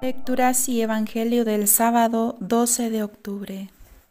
Lecturas y Evangelio del sábado 12 de octubre.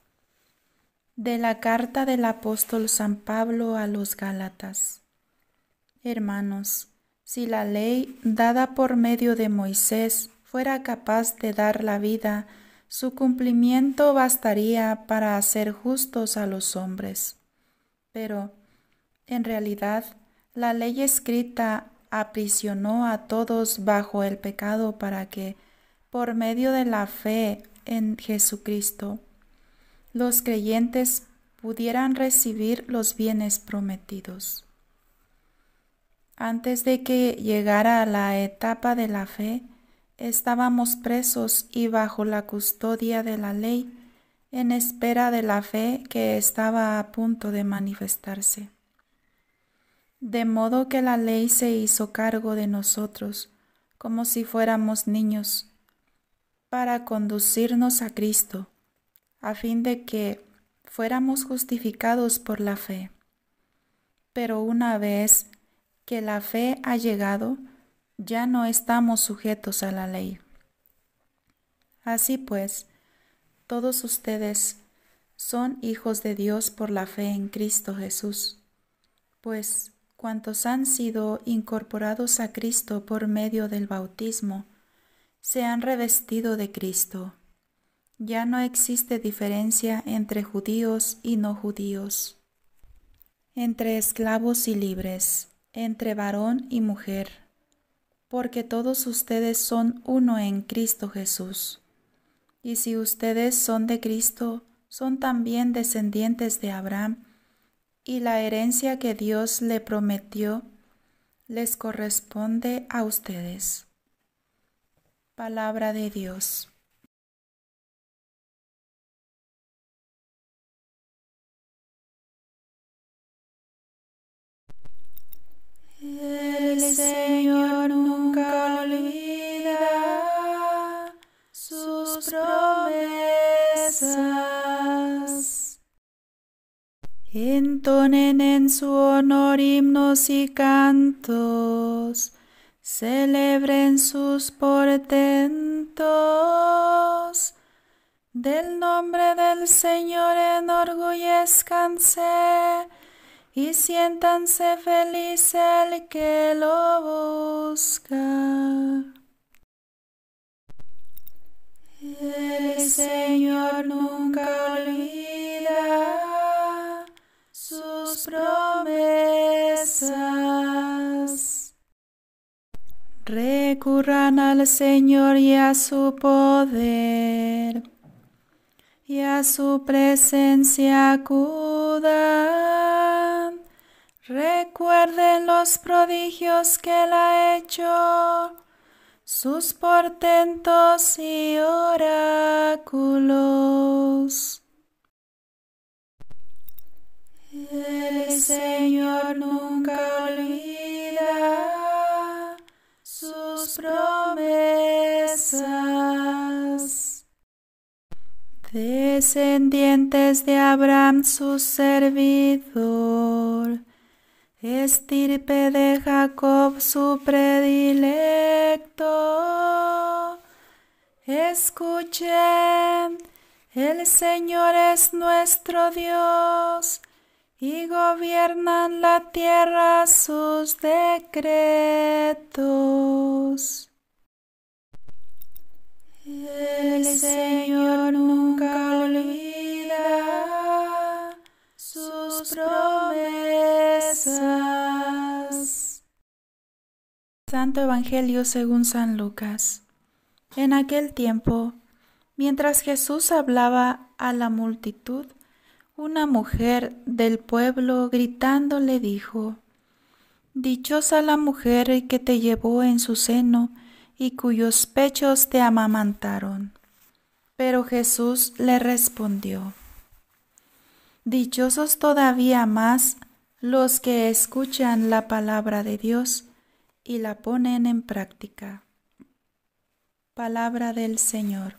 De la carta del apóstol San Pablo a los Gálatas. Hermanos, si la ley dada por medio de Moisés fuera capaz de dar la vida, su cumplimiento bastaría para hacer justos a los hombres. Pero, en realidad, la ley escrita aprisionó a todos bajo el pecado para que, por medio de la fe en Jesucristo, los creyentes pudieran recibir los bienes prometidos. Antes de que llegara la etapa de la fe, estábamos presos y bajo la custodia de la ley, en espera de la fe que estaba a punto de manifestarse. De modo que la ley se hizo cargo de nosotros, como si fuéramos niños, para conducirnos a Cristo, a fin de que fuéramos justificados por la fe. Pero una vez que la fe ha llegado, ya no estamos sujetos a la ley. Así pues, todos ustedes son hijos de Dios por la fe en Cristo Jesús, pues cuantos han sido incorporados a Cristo por medio del bautismo, se han revestido de Cristo. Ya no existe diferencia entre judíos y no judíos, entre esclavos y libres, entre varón y mujer, porque todos ustedes son uno en Cristo Jesús. Y si ustedes son de Cristo, son también descendientes de Abraham, y la herencia que Dios le prometió les corresponde a ustedes. Palabra de Dios. El Señor nunca olvida sus promesas. Entonen en su honor himnos y cantos, celebren sus portentos. Del nombre del Señor enorgullezcanse y siéntanse feliz el que lo busca. El Señor nunca olvida sus promesas. Recurran al Señor y a su poder, y a su presencia acudan. Recuerden los prodigios que Él ha hecho, sus portentos y oráculos. El Señor nunca olvida sus promesas. Descendientes de Abraham su servidor, estirpe de Jacob su predilecto. Escuchen, el Señor es nuestro Dios, y gobiernan la tierra sus decretos. El Señor nunca olvida sus promesas. Santo Evangelio según San Lucas. En aquel tiempo, mientras Jesús hablaba a la multitud, una mujer del pueblo gritando le dijo: «Dichosa la mujer que te llevó en su seno y cuyos pechos te amamantaron». Pero Jesús le respondió: «Dichosos todavía más los que escuchan la palabra de Dios y la ponen en práctica». Palabra del Señor.